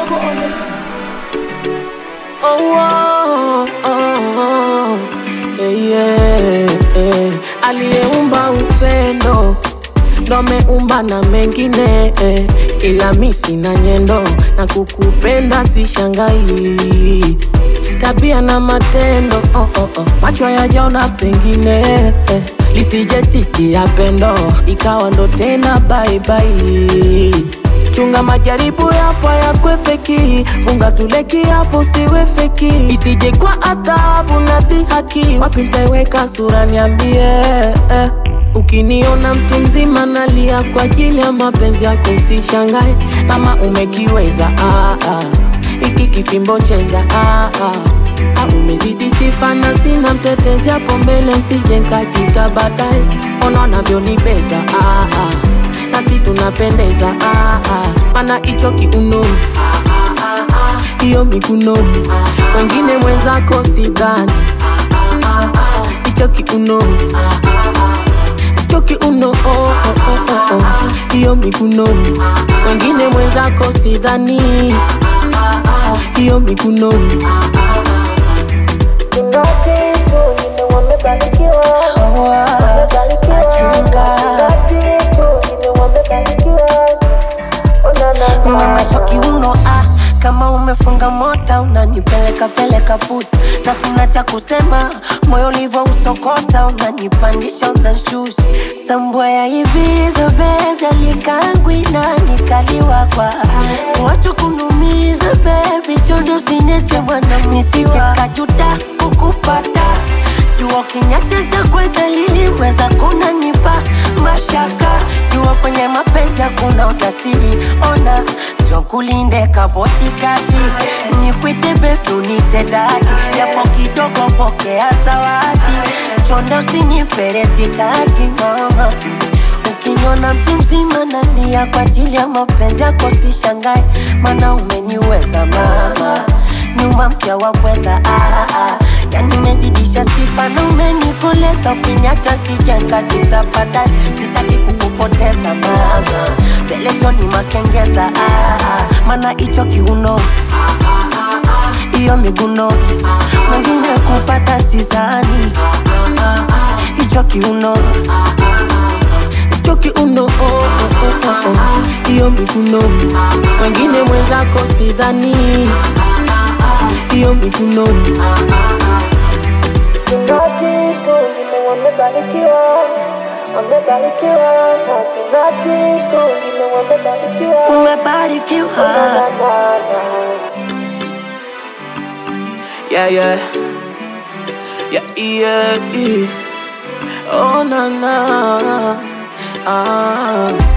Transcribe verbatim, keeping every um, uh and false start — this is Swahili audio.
Yogo on the Oh, oh, oh, oh. Eh, yeah, eh. Aliyeumba upendo ndo ameumba na mengine eh. Ila mi sina nyendo na kukupenda sishangai, tabia na matendo oh, oh, oh. Macho yajaona pengine eh. Lisije titi ya pendo ikawa ndo tena bye bye. Chunga majaribu yapo ya kwepeki, funga tuleki hapo siwe feki. Isije kwa adhabu na dhihaki, wapi nitaiweka sura niambie eh. Ukiniona mtu mzima nalia kwa ajili ya mapenzi yako usishangae, kama umekiweza ah, ah. Iki kifimbo cheza ah, ah. Ah, umezidi sifa na sina mtetezi hapo mbele, sije nkajuta baadaye. Ona unavyonibeza ah, ah. Na si tunapendeza ah, ah. Mana icho kiuno hiyo miguno wengine mwenzako sidhani. Icho kiuno icho kiuno oh, oh, oh, oh. Hiyo miguno wengine mwenzako sidhani. Hiyo miguno Macho kiuno ah, kama umefunga mota unanipeleka peleka puta, na sina cha kusema, moyo ulivyo usokota, unanipandisha unanishusha. Tambua ya hivi zo baby alikangwi na nikaliwa kwa watu kunumiza baby, chondo sineche mwana nisike kajuta kukupata. Jua kinyateta kwa dalili weza kuna nipa mashaka. Jua kwenye mapenzi hakuna utasiri, ona jokulinde kaboti kati. Nikwite betu nite dadi, yapo kidogo pokea zawadi. Chonda usinipereti kati mama. Ukiniona mtu mzima nalia kwa ajili ya mapenzi yako sishangae, mana umeniweza mama. Nyuma mpya wapweza ah, ah. Yani mezidisha sifa na umenikoleza, ukiniacha sijenga tutapata. Sitaki kukupoteza mama, pelezo ni makengeza ah, ah. Mana icho kiuno iyo miguno mwengine kupata sizani. Icho kiuno icho kiuno oh, oh, oh, oh, oh. Iyo miguno wengine mwenzako sidhani. Iyo miguno umebarikiwa. yeah, yeah. Yeah, yeah, yeah. Oh, na, na. Ah.